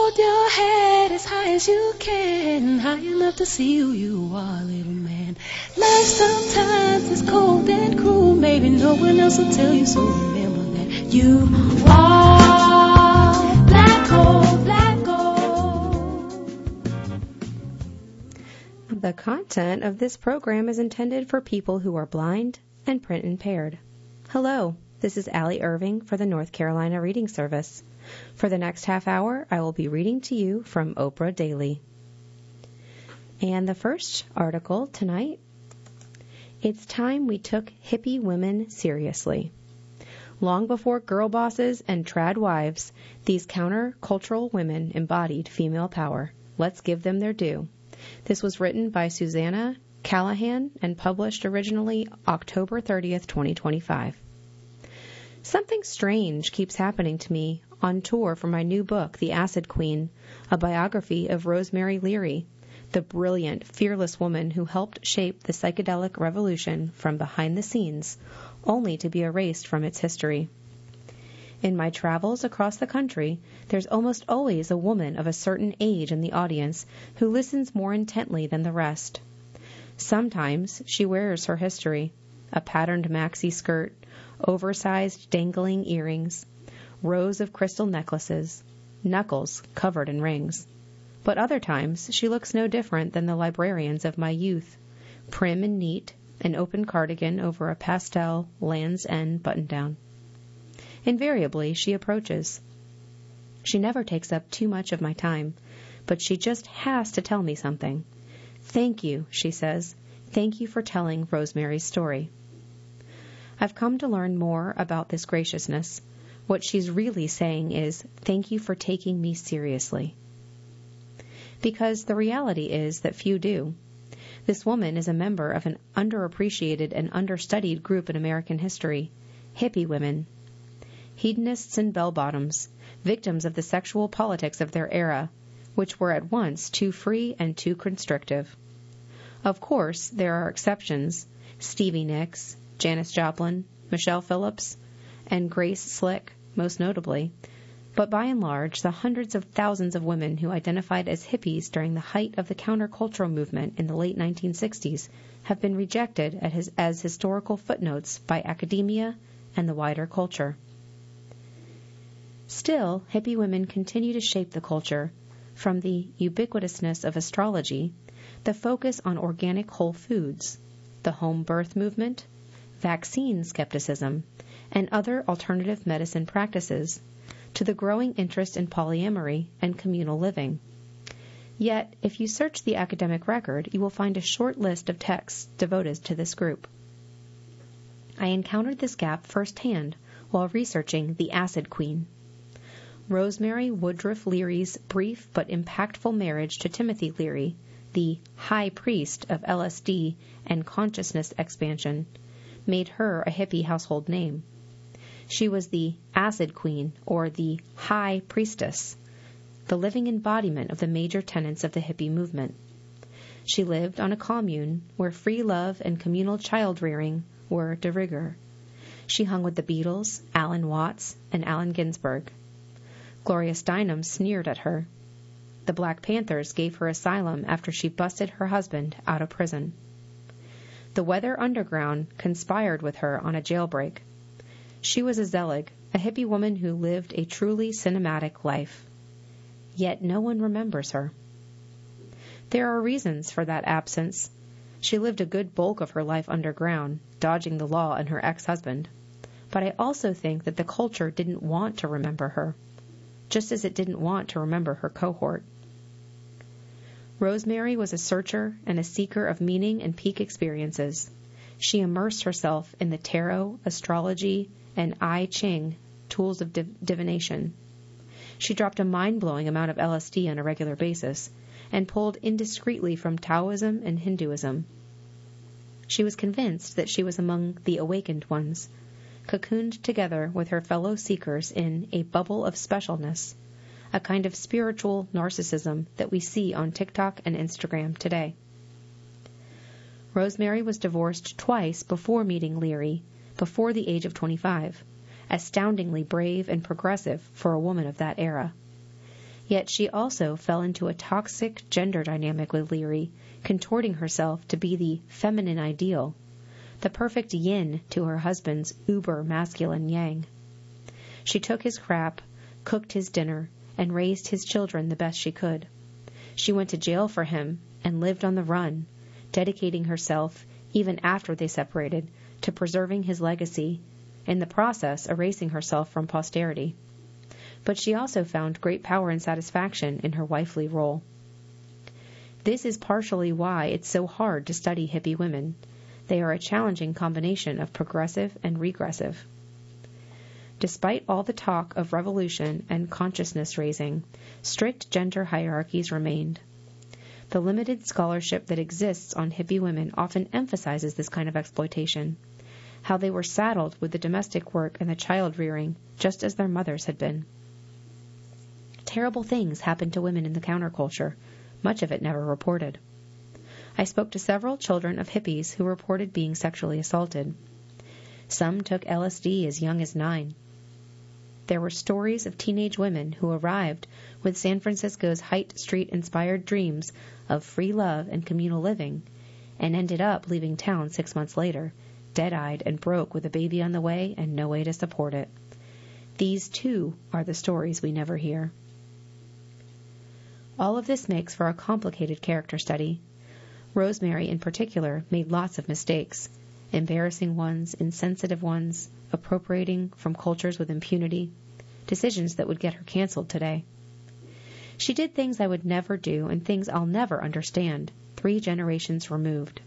Hold your head as high as you can, high enough to see who you are, little man. Life sometimes is cold and cruel, maybe no one else will tell you, so remember that you are black gold, black gold. The content of this program is intended for people who are blind and print impaired. Hello, this is Allie Irving for the North Carolina Reading Service. For the next half hour, I will be reading to you from Oprah Daily. And the first article tonight, it's time we took hippie women seriously. Long before girl bosses and trad wives, these counter-cultural women embodied female power. Let's give them their due. This was written by Susanna Callahan and published originally October 30th, 2025. Something strange keeps happening to me on tour for my new book, The Acid Queen, a biography of Rosemary Leary, the brilliant, fearless woman who helped shape the psychedelic revolution from behind the scenes, only to be erased from its history. In my travels across the country, there's almost always a woman of a certain age in the audience who listens more intently than the rest. Sometimes she wears her history, a patterned maxi skirt, oversized dangling earrings, rows of crystal necklaces, knuckles covered in rings. But other times she looks no different than the librarians of my youth, prim and neat, an open cardigan over a pastel Land's End button-down. Invariably, she approaches. She never takes up too much of my time, but she just has to tell me something. "Thank you," she says. "Thank you for telling Rosemary's story." I've come to learn more about this graciousness. What she's really saying is, "Thank you for taking me seriously." Because the reality is that few do. This woman is a member of an underappreciated and understudied group in American history, hippie women. Hedonists and bell-bottoms, victims of the sexual politics of their era, which were at once too free and too constrictive. Of course, there are exceptions: Stevie Nicks, Janis Joplin, Michelle Phillips, and Grace Slick, most notably. But by and large, the hundreds of thousands of women who identified as hippies during the height of the countercultural movement in the late 1960s have been rejected as historical footnotes by academia and the wider culture. Still, hippie women continue to shape the culture, from the ubiquitousness of astrology, the focus on organic whole foods, the home birth movement, vaccine skepticism, and other alternative medicine practices, to the growing interest in polyamory and communal living. Yet, if you search the academic record, you will find a short list of texts devoted to this group. I encountered this gap firsthand while researching The Acid Queen. Rosemary Woodruff Leary's brief but impactful marriage to Timothy Leary, the high priest of LSD and consciousness expansion, made her a hippie household name. She was the Acid Queen, or the High Priestess, the living embodiment of the major tenets of the hippie movement. She lived on a commune where free love and communal child-rearing were de rigueur. She hung with the Beatles, Alan Watts, and Allen Ginsberg. Gloria Steinem sneered at her. The Black Panthers gave her asylum after she busted her husband out of prison. The Weather Underground conspired with her on a jailbreak. She was a Zelig, a hippie woman who lived a truly cinematic life. Yet no one remembers her. There are reasons for that absence. She lived a good bulk of her life underground, dodging the law and her ex-husband. But I also think that the culture didn't want to remember her, just as it didn't want to remember her cohort. Rosemary was a searcher and a seeker of meaning and peak experiences. She immersed herself in the tarot, astrology, and I Ching, tools of divination. She dropped a mind-blowing amount of LSD on a regular basis and pulled indiscreetly from Taoism and Hinduism. She was convinced that she was among the awakened ones, cocooned together with her fellow seekers in a bubble of specialness, a kind of spiritual narcissism that we see on TikTok and Instagram today. Rosemary was divorced twice before meeting Leary, before the age of 25, astoundingly brave and progressive for a woman of that era. Yet she also fell into a toxic gender dynamic with Leary, contorting herself to be the feminine ideal, the perfect yin to her husband's uber-masculine yang. She took his crap, cooked his dinner, and raised his children the best she could. She went to jail for him and lived on the run, dedicating herself, even after they separated, to preserving his legacy, in the process erasing herself from posterity. But she also found great power and satisfaction in her wifely role. This is partially why it's so hard to study hippie women. They are a challenging combination of progressive and regressive. Despite all the talk of revolution and consciousness raising, strict gender hierarchies remained. The limited scholarship that exists on hippie women often emphasizes this kind of exploitation, how they were saddled with the domestic work and the child rearing, just as their mothers had been. Terrible things happened to women in the counterculture, much of it never reported. I spoke to several children of hippies who reported being sexually assaulted. Some took LSD as young as 9. There were stories of teenage women who arrived with San Francisco's Haight Street-inspired dreams of free love and communal living, and ended up leaving town 6 months later, dead-eyed and broke with a baby on the way and no way to support it. These, too, are the stories we never hear. All of this makes for a complicated character study. Rosemary, in particular, made lots of mistakes, embarrassing ones, insensitive ones, appropriating from cultures with impunity, decisions that would get her canceled today. She did things I would never do and things I'll never understand, 3 generations removed.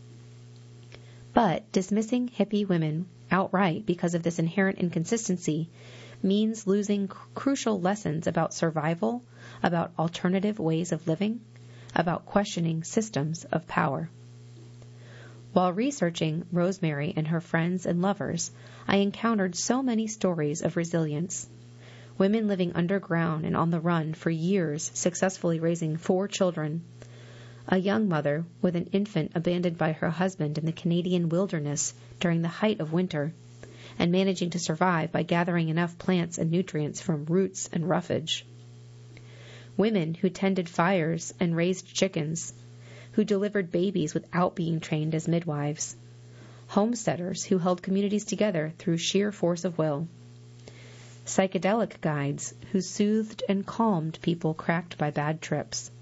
But dismissing hippie women outright because of this inherent inconsistency means losing crucial lessons about survival, about alternative ways of living, about questioning systems of power. While researching Rosemary and her friends and lovers, I encountered so many stories of resilience. Women living underground and on the run for years, successfully raising 4 children. A young mother with an infant abandoned by her husband in the Canadian wilderness during the height of winter, and managing to survive by gathering enough plants and nutrients from roots and roughage. Women who tended fires and raised chickens, who delivered babies without being trained as midwives. Homesteaders who held communities together through sheer force of will. Psychedelic guides who soothed and calmed people cracked by bad trips.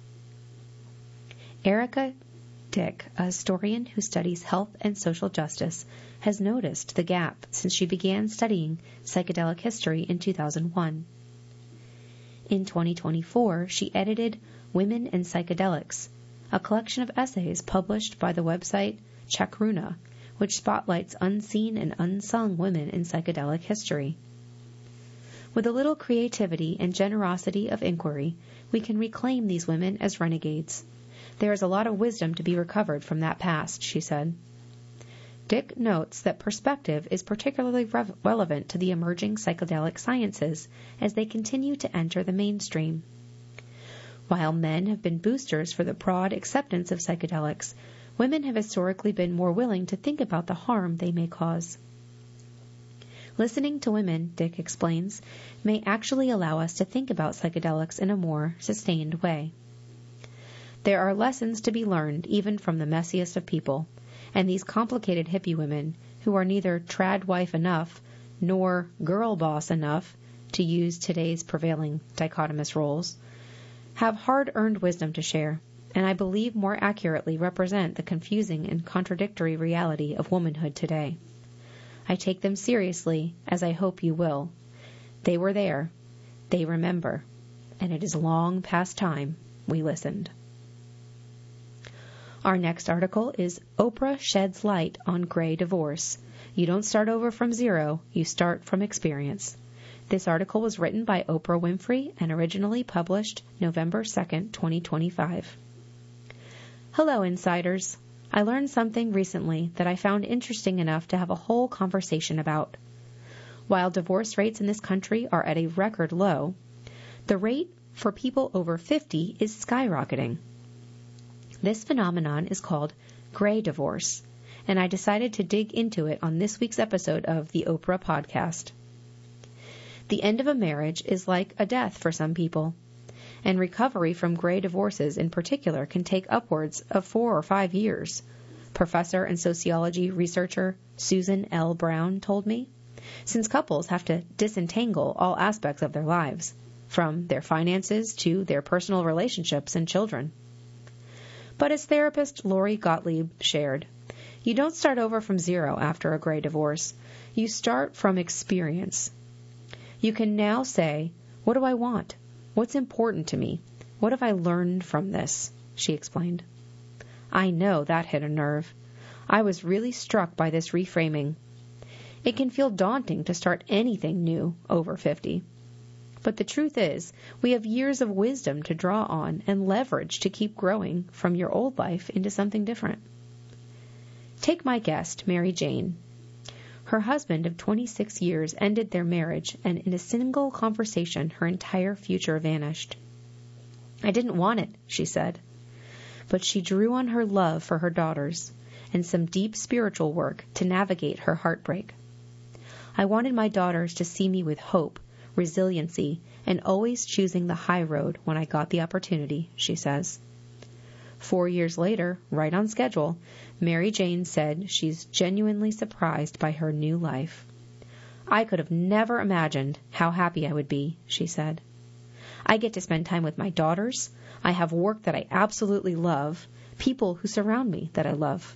Erica Dick, a historian who studies health and social justice, has noticed the gap since she began studying psychedelic history in 2001. In 2024, she edited Women and Psychedelics, a collection of essays published by the website Chacruna, which spotlights unseen and unsung women in psychedelic history. With a little creativity and generosity of inquiry, we can reclaim these women as renegades. There is a lot of wisdom to be recovered from that past, she said. Dick notes that perspective is particularly relevant to the emerging psychedelic sciences as they continue to enter the mainstream. While men have been boosters for the broad acceptance of psychedelics, women have historically been more willing to think about the harm they may cause. Listening to women, Dick explains, may actually allow us to think about psychedelics in a more sustained way. There are lessons to be learned even from the messiest of people, and these complicated hippie women, who are neither trad wife enough nor girl boss enough, to use today's prevailing dichotomous roles, have hard-earned wisdom to share, and I believe more accurately represent the confusing and contradictory reality of womanhood today. I take them seriously, as I hope you will. They were there, they remember, and it is long past time we listened. Our next article is Oprah Sheds Light on Gray Divorce. You don't start over from zero, you start from experience. This article was written by Oprah Winfrey and originally published November 2nd, 2025. Hello, insiders. I learned something recently that I found interesting enough to have a whole conversation about. While divorce rates in this country are at a record low, the rate for people over 50 is skyrocketing. This phenomenon is called gray divorce, and I decided to dig into it on this week's episode of the Oprah Podcast. The end of a marriage is like a death for some people. and recovery from gray divorces in particular can take upwards of 4 or 5 years. Professor and sociology researcher Susan L. Brown told me, since couples have to disentangle all aspects of their lives, from their finances to their personal relationships and children. But as therapist Lori Gottlieb shared, you don't start over from zero after a gray divorce. You start from experience. You can now say, what do I want? What's important to me? What have I learned from this? She explained. I know that hit a nerve. I was really struck by this reframing. It can feel daunting to start anything new over 50. But the truth is, we have years of wisdom to draw on and leverage to keep growing from your old life into something different. Take my guest, Mary Jane. Her husband of 26 years ended their marriage, and in a single conversation, her entire future vanished. I didn't want it, she said. But she drew on her love for her daughters and some deep spiritual work to navigate her heartbreak. I wanted my daughters to see me with hope, resiliency, and always choosing the high road when I got the opportunity, she says. 4 years later, right on schedule, Mary Jane said she's genuinely surprised by her new life. I could have never imagined how happy I would be, she said. I get to spend time with my daughters. I have work that I absolutely love, people who surround me that I love.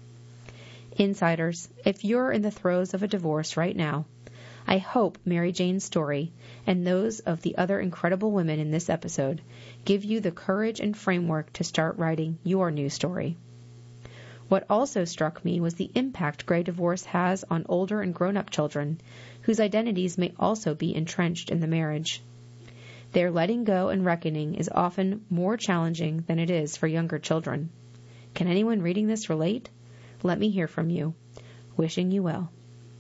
Insiders, if you're in the throes of a divorce right now, I hope Mary Jane's story and those of the other incredible women in this episode give you the courage and framework to start writing your new story. What also struck me was the impact gray divorce has on older and grown-up children, whose identities may also be entrenched in the marriage. Their letting go and reckoning is often more challenging than it is for younger children. Can anyone reading this relate? Let me hear from you. Wishing you well.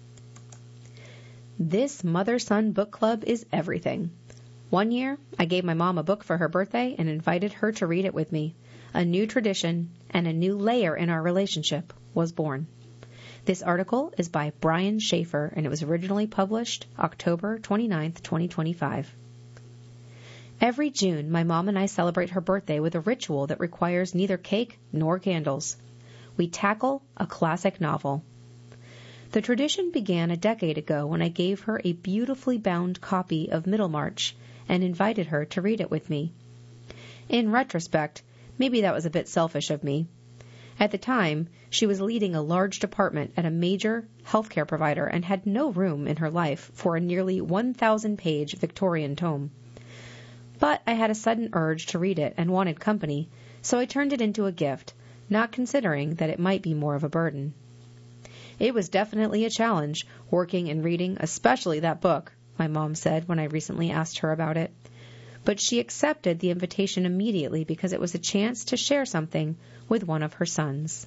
This mother-son book club is everything. One year, I gave my mom a book for her birthday and invited her to read it with me. A new tradition and a new layer in our relationship was born. This article is by Brian Schaefer, and it was originally published October 29th, 2025. Every June, my mom and I celebrate her birthday with a ritual that requires neither cake nor candles. We tackle a classic novel. The tradition began a decade ago when I gave her a beautifully bound copy of Middlemarch and invited her to read it with me. In retrospect, maybe that was a bit selfish of me. At the time, she was leading a large department at a major healthcare provider and had no room in her life for a nearly 1,000-page Victorian tome. But I had a sudden urge to read it and wanted company, so I turned it into a gift, not considering that it might be more of a burden. It was definitely a challenge, working and reading, especially that book, my mom said when I recently asked her about it. But she accepted the invitation immediately because it was a chance to share something with one of her sons.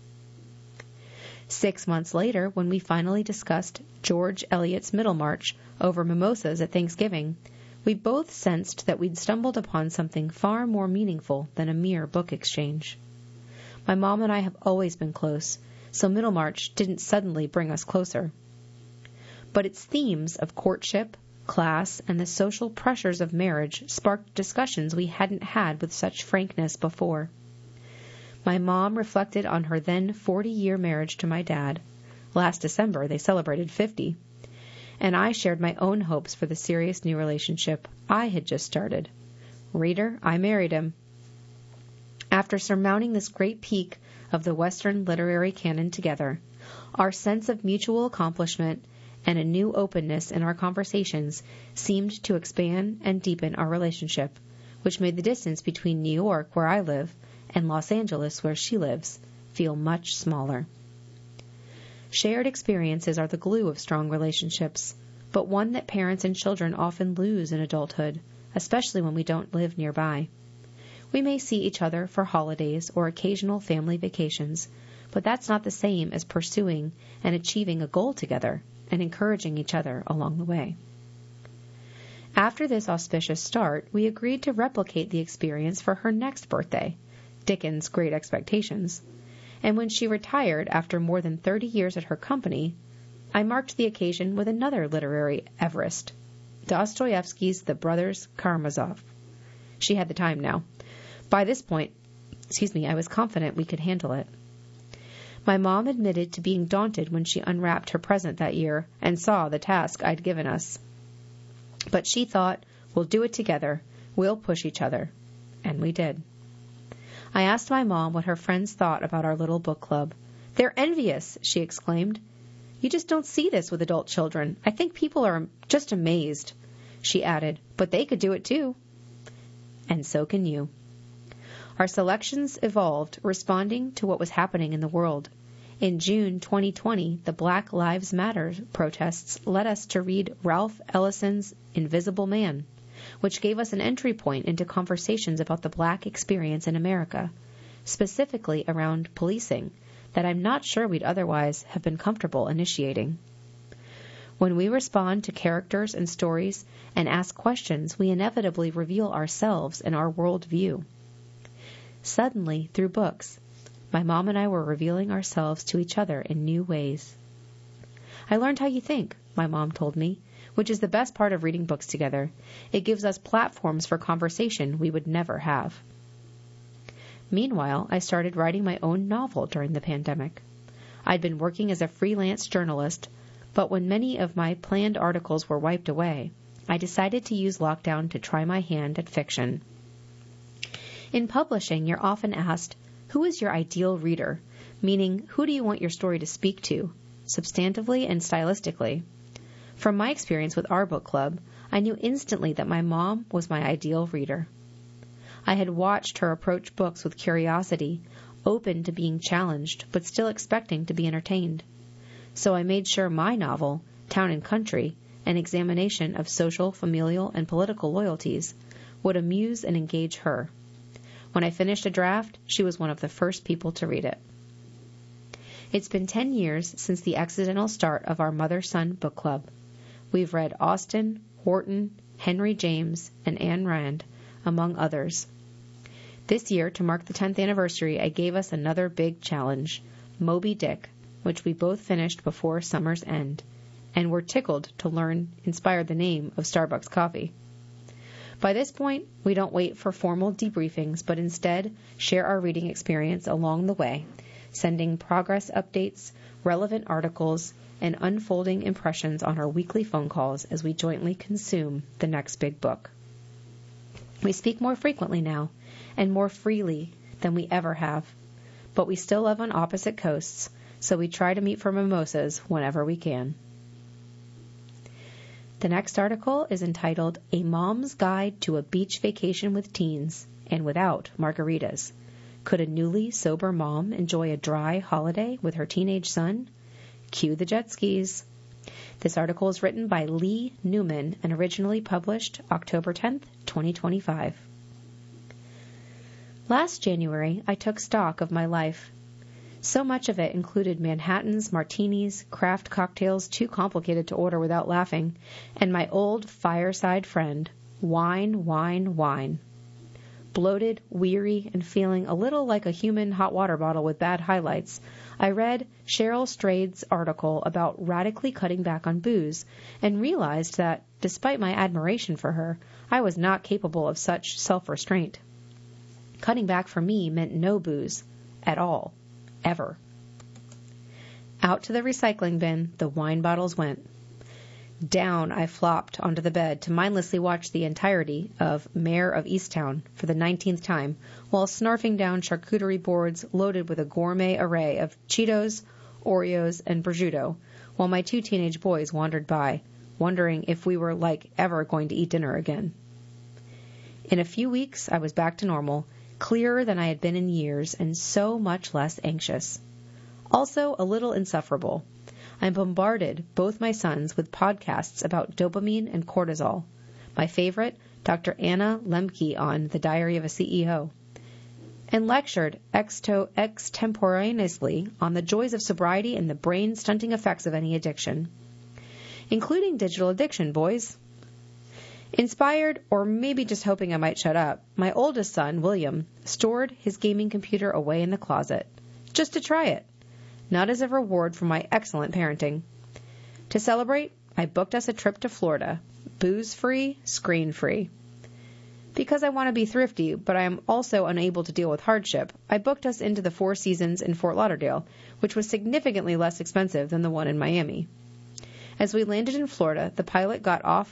6 months later, when we finally discussed George Eliot's Middlemarch over mimosas at Thanksgiving, we both sensed that we'd stumbled upon something far more meaningful than a mere book exchange. My mom and I have always been close, so Middlemarch didn't suddenly bring us closer. But its themes of courtship, class, and the social pressures of marriage sparked discussions we hadn't had with such frankness before. My mom reflected on her then 40-year marriage to my dad. Last December, they celebrated 50. And I shared my own hopes for the serious new relationship I had just started. Reader, I married him. After surmounting this great peak of the Western literary canon together, our sense of mutual accomplishment and a new openness in our conversations seemed to expand and deepen our relationship, which made the distance between New York, where I live, and Los Angeles, where she lives, feel much smaller. Shared experiences are the glue of strong relationships, but one that parents and children often lose in adulthood, especially when we don't live nearby. We may see each other for holidays or occasional family vacations, but that's not the same as pursuing and achieving a goal together and encouraging each other along the way. After this auspicious start, we agreed to replicate the experience for her next birthday, Dickens' Great Expectations, and when she retired after more than 30 years at her company, I marked the occasion with another literary Everest, Dostoevsky's The Brothers Karamazov. She had the time now. By this point, I was confident we could handle it. My mom admitted to being daunted when she unwrapped her present that year and saw the task I'd given us. But she thought, we'll do it together. We'll push each other. And we did. I asked my mom what her friends thought about our little book club. They're envious, she exclaimed. You just don't see this with adult children. I think people are just amazed. She added, but they could do it too. And so can you. Our selections evolved, responding to what was happening in the world. In June 2020, the Black Lives Matter protests led us to read Ralph Ellison's Invisible Man, which gave us an entry point into conversations about the Black experience in America, specifically around policing, that I'm not sure we'd otherwise have been comfortable initiating. When we respond to characters and stories and ask questions, we inevitably reveal ourselves and our worldview. Suddenly, through books, my mom and I were revealing ourselves to each other in new ways. I learned how you think, my mom told me, which is the best part of reading books together. It gives us platforms for conversation we would never have. Meanwhile, I started writing my own novel during the pandemic. I'd been working as a freelance journalist, but when many of my planned articles were wiped away, I decided to use lockdown to try my hand at fiction. In publishing, you're often asked, who is your ideal reader? Meaning, who do you want your story to speak to, substantively and stylistically? From my experience with our book club, I knew instantly that my mom was my ideal reader. I had watched her approach books with curiosity, open to being challenged, but still expecting to be entertained. So I made sure my novel, Town and Country, an examination of social, familial, and political loyalties, would amuse and engage her. When I finished a draft, she was one of the first people to read it. It's been 10 years since the accidental start of our mother-son book club. We've read Austen, Wharton, Henry James, and Ayn Rand, among others. This year, to mark the 10th anniversary, I gave us another big challenge, Moby Dick, which we both finished before summer's end, and were tickled to learn inspired the name of Starbucks coffee. By this point, we don't wait for formal debriefings, but instead share our reading experience along the way, sending progress updates, relevant articles, and unfolding impressions on our weekly phone calls as we jointly consume the next big book. We speak more frequently now, and more freely than we ever have, but we still live on opposite coasts, so we try to meet for mimosas whenever we can. The next article is entitled A Mom's Guide to a Beach Vacation with Teens and Without Margaritas. Could a newly sober mom enjoy a dry holiday with her teenage son? Cue the jet skis. This article is written by Lee Newman and originally published October 10th, 2025. Last January, I took stock of my life. So much of it included Manhattans, martinis, craft cocktails too complicated to order without laughing, and my old fireside friend, wine, wine, wine. Bloated, weary, and feeling a little like a human hot water bottle with bad highlights, I read Cheryl Strayed's article about radically cutting back on booze and realized that, despite my admiration for her, I was not capable of such self-restraint. Cutting back for me meant no booze. At all. Ever. Out to the recycling bin, the wine bottles went. Down I flopped onto the bed to mindlessly watch the entirety of Mayor of Easttown for the 19th time, while snarfing down charcuterie boards loaded with a gourmet array of Cheetos, Oreos, and prosciutto, while my two teenage boys wandered by, wondering if we were ever going to eat dinner again. In a few weeks, I was back to normal, clearer than I had been in years, and so much less anxious. Also a little insufferable. I bombarded both my sons with podcasts about dopamine and cortisol. My favorite, Dr. Anna Lemke on The Diary of a CEO, and lectured extemporaneously on the joys of sobriety and the brain-stunting effects of any addiction, including digital addiction, boys. Inspired, or maybe just hoping I might shut up, my oldest son, William, stored his gaming computer away in the closet, just to try it. Not as a reward for my excellent parenting. To celebrate, I booked us a trip to Florida, booze-free, screen-free. Because I want to be thrifty, but I am also unable to deal with hardship, I booked us into the Four Seasons in Fort Lauderdale, which was significantly less expensive than the one in Miami. As we landed in Florida, the pilot got on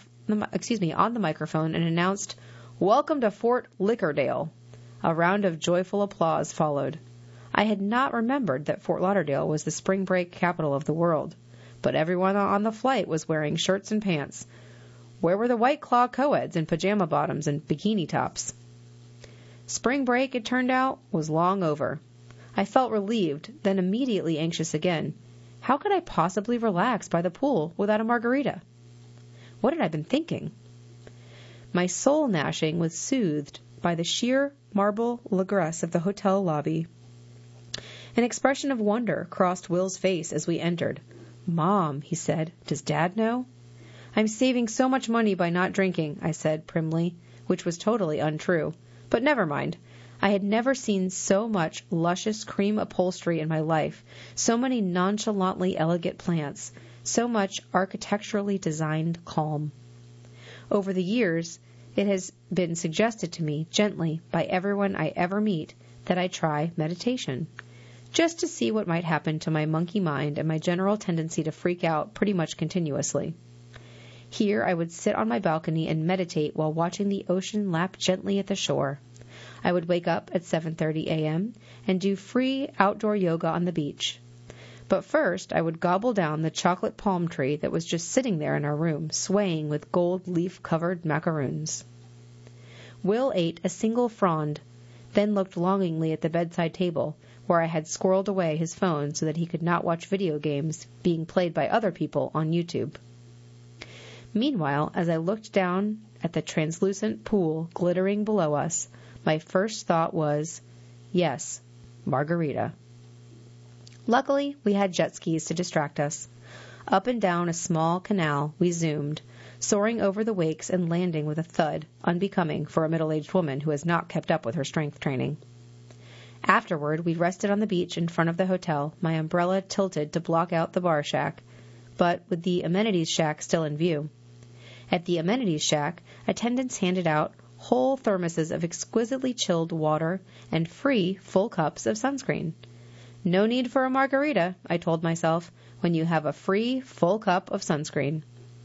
the microphone and announced, "Welcome to Fort Liquordale." A round of joyful applause followed. I had not remembered that Fort Lauderdale was the spring break capital of the world, but everyone on the flight was wearing shirts and pants. Where were the White Claw co-eds in pajama bottoms and bikini tops? Spring break, it turned out, was long over. I felt relieved, then immediately anxious again. How could I possibly relax by the pool without a margarita? What had I been thinking? My soul gnashing was soothed by the sheer marble lagresse of the hotel lobby. An expression of wonder crossed Will's face as we entered. "Mom," he said, "does Dad know?" "I'm saving so much money by not drinking," I said primly, which was totally untrue. But never mind. I had never seen so much luscious cream upholstery in my life, so many nonchalantly elegant plants, so much architecturally designed calm. Over the years, it has been suggested to me gently by everyone I ever meet that I try meditation, just to see what might happen to my monkey mind and my general tendency to freak out pretty much continuously. Here I would sit on my balcony and meditate while watching the ocean lap gently at the shore. I would wake up at 7:30 a.m. and do free outdoor yoga on the beach. But first I would gobble down the chocolate palm tree that was just sitting there in our room, swaying with gold leaf-covered macaroons. Will ate a single frond, then looked longingly at the bedside table, where I had squirreled away his phone so that he could not watch video games being played by other people on YouTube. Meanwhile, as I looked down at the translucent pool glittering below us, my first thought was, yes, margarita. Luckily, we had jet skis to distract us. Up and down a small canal we zoomed, soaring over the wakes and landing with a thud unbecoming for a middle-aged woman who has not kept up with her strength training. Afterward, we rested on the beach in front of the hotel, my umbrella tilted to block out the bar shack, but with the amenities shack still in view. At the amenities shack, attendants handed out whole thermoses of exquisitely chilled water and free full cups of sunscreen. No need for a margarita, I told myself, when you have a free full cup of sunscreen.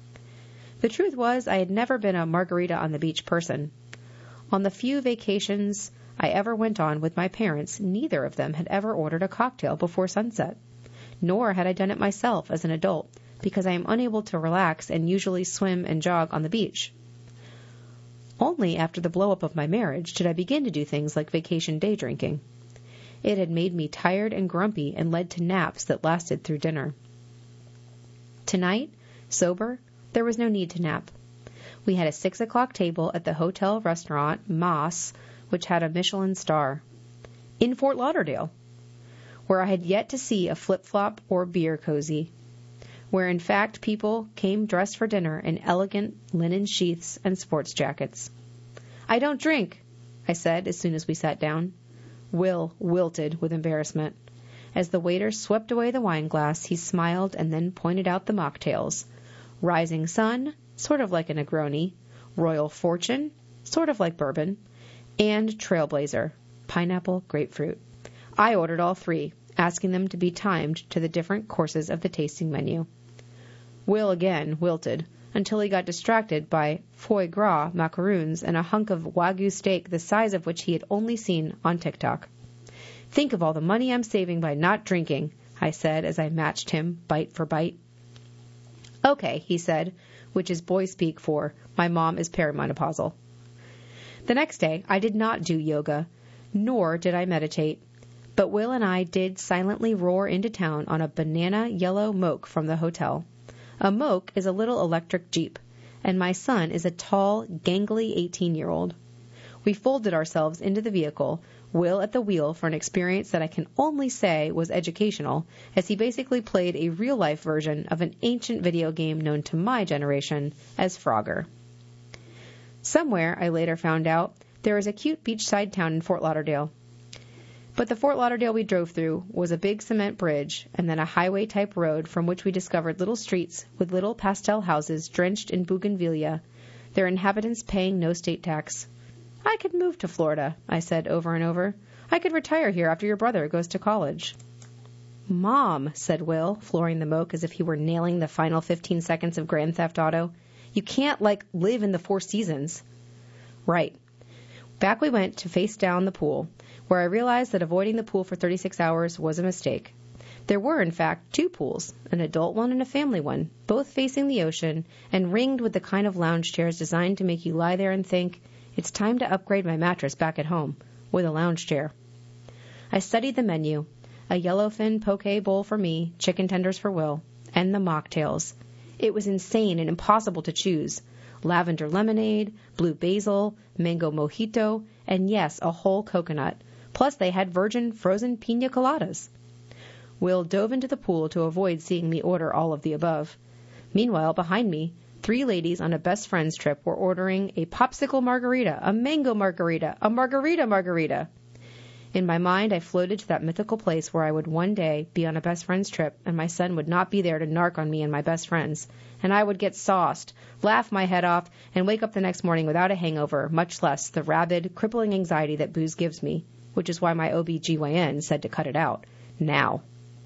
The truth was, I had never been a margarita on the beach person. On the few vacations I ever went on with my parents, neither of them had ever ordered a cocktail before sunset. Nor had I done it myself as an adult, because I am unable to relax and usually swim and jog on the beach. Only after the blow-up of my marriage did I begin to do things like vacation day drinking. It had made me tired and grumpy and led to naps that lasted through dinner. Tonight, sober, there was no need to nap. We had a 6 o'clock table at the hotel restaurant Mas, which had a Michelin star, in Fort Lauderdale, where I had yet to see a flip-flop or beer cozy, where in fact people came dressed for dinner in elegant linen sheaths and sports jackets. "I don't drink," I said as soon as we sat down. Will wilted with embarrassment. As the waiter swept away the wine glass, he smiled and then pointed out the mocktails. Rising Sun, sort of like a Negroni, Royal Fortune, sort of like bourbon, and Trailblazer, pineapple grapefruit. I ordered all three, asking them to be timed to the different courses of the tasting menu. Will again wilted, until he got distracted by foie gras macaroons and a hunk of Wagyu steak the size of which he had only seen on TikTok. "Think of all the money I'm saving by not drinking," I said as I matched him bite for bite. "Okay," he said, which is boy speak for "my mom is perimenopausal." The next day, I did not do yoga, nor did I meditate, but Will and I did silently roar into town on a banana yellow moke from the hotel. A moke is a little electric Jeep, and my son is a tall, gangly 18-year-old. We folded ourselves into the vehicle, Will at the wheel for an experience that I can only say was educational, as he basically played a real-life version of an ancient video game known to my generation as Frogger. Somewhere, I later found out, there is a cute beachside town in Fort Lauderdale. But the Fort Lauderdale we drove through was a big cement bridge and then a highway-type road from which we discovered little streets with little pastel houses drenched in bougainvillea, their inhabitants paying no state tax. I could move to Florida, I said over and over. I could retire here after your brother goes to college. Mom, said Will, flooring the moke as if he were nailing the final 15 seconds of Grand Theft Auto. You can't, live in the Four Seasons. Right. Back we went to face down the pool, where I realized that avoiding the pool for 36 hours was a mistake. There were, in fact, 2 pools, an adult one and a family one, both facing the ocean and ringed with the kind of lounge chairs designed to make you lie there and think, it's time to upgrade my mattress back at home, with a lounge chair. I studied the menu, a yellowfin poke bowl for me, chicken tenders for Will, and the mocktails. It was insane and impossible to choose. Lavender lemonade, blue basil, mango mojito, and yes, a whole coconut. Plus they had virgin frozen pina coladas. Will dove into the pool to avoid seeing me order all of the above. Meanwhile, behind me, 3 ladies on a best friends trip were ordering a popsicle margarita, a mango margarita, a margarita. In my mind, I floated to that mythical place where I would one day be on a best friends trip and my son would not be there to narc on me and my best friends, and I would get sauced, laugh my head off, and wake up the next morning without a hangover, much less the rabid, crippling anxiety that booze gives me, which is why my OB-GYN said to cut it out. Now.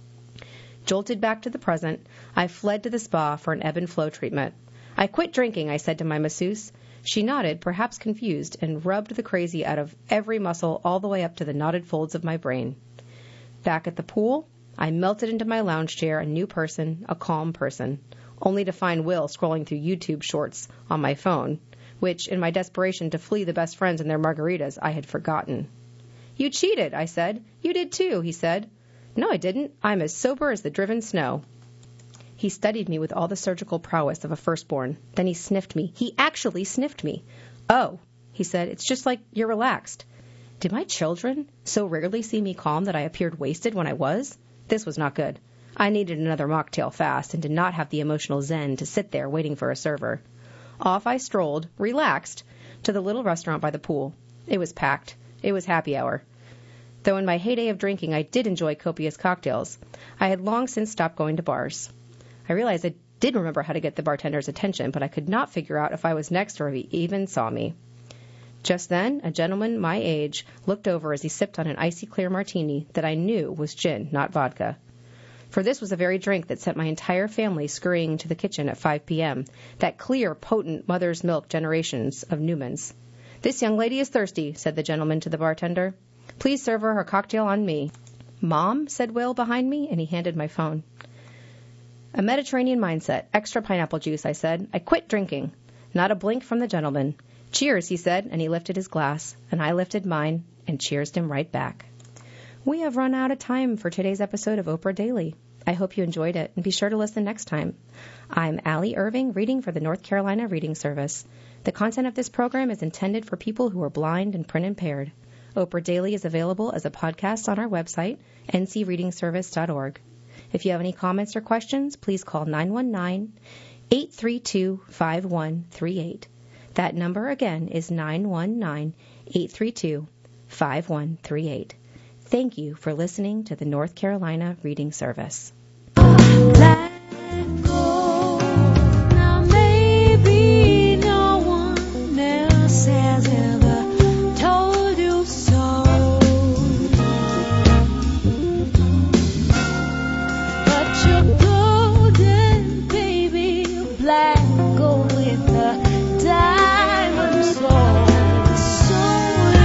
Jolted back to the present, I fled to the spa for an ebb and flow treatment. I quit drinking, I said to my masseuse. She nodded, perhaps confused, and rubbed the crazy out of every muscle all the way up to the knotted folds of my brain. Back at the pool, I melted into my lounge chair, a new person, a calm person, only to find Will scrolling through YouTube shorts on my phone, which, in my desperation to flee the best friends and their margaritas, I had forgotten. You cheated, I said. You did too, he said. No, I didn't. I'm as sober as the driven snow. He studied me with all the surgical prowess of a firstborn. Then he sniffed me. He actually sniffed me. Oh, he said, it's just like you're relaxed. Did my children so rarely see me calm that I appeared wasted when I was? This was not good. I needed another mocktail fast and did not have the emotional zen to sit there waiting for a server. Off I strolled, relaxed, to the little restaurant by the pool. It was packed. It was happy hour. Though in my heyday of drinking I did enjoy copious cocktails, I had long since stopped going to bars. I realized I did remember how to get the bartender's attention, but I could not figure out if I was next or if he even saw me. Just then, a gentleman my age looked over as he sipped on an icy clear martini that I knew was gin, not vodka. For this was the very drink that sent my entire family scurrying to the kitchen at 5 p.m., that clear, potent mother's milk generations of Newmans. This young lady is thirsty, said the gentleman to the bartender. Please serve her cocktail on me. Mom, said Will behind me, and he handed my phone. A Mediterranean mindset, extra pineapple juice, I said. I quit drinking. Not a blink from the gentleman. Cheers, he said, and he lifted his glass, and I lifted mine and cheersed him right back. We have run out of time for today's episode of Oprah Daily. I hope you enjoyed it, and be sure to listen next time. I'm Allie Irving, reading for the North Carolina Reading Service. The content of this program is intended for people who are blind and print impaired. Oprah Daily is available as a podcast on our website, ncreadingservice.org. If you have any comments or questions, please call 919-832-5138. That number again is 919-832-5138. Thank you for listening to the North Carolina Reading Service.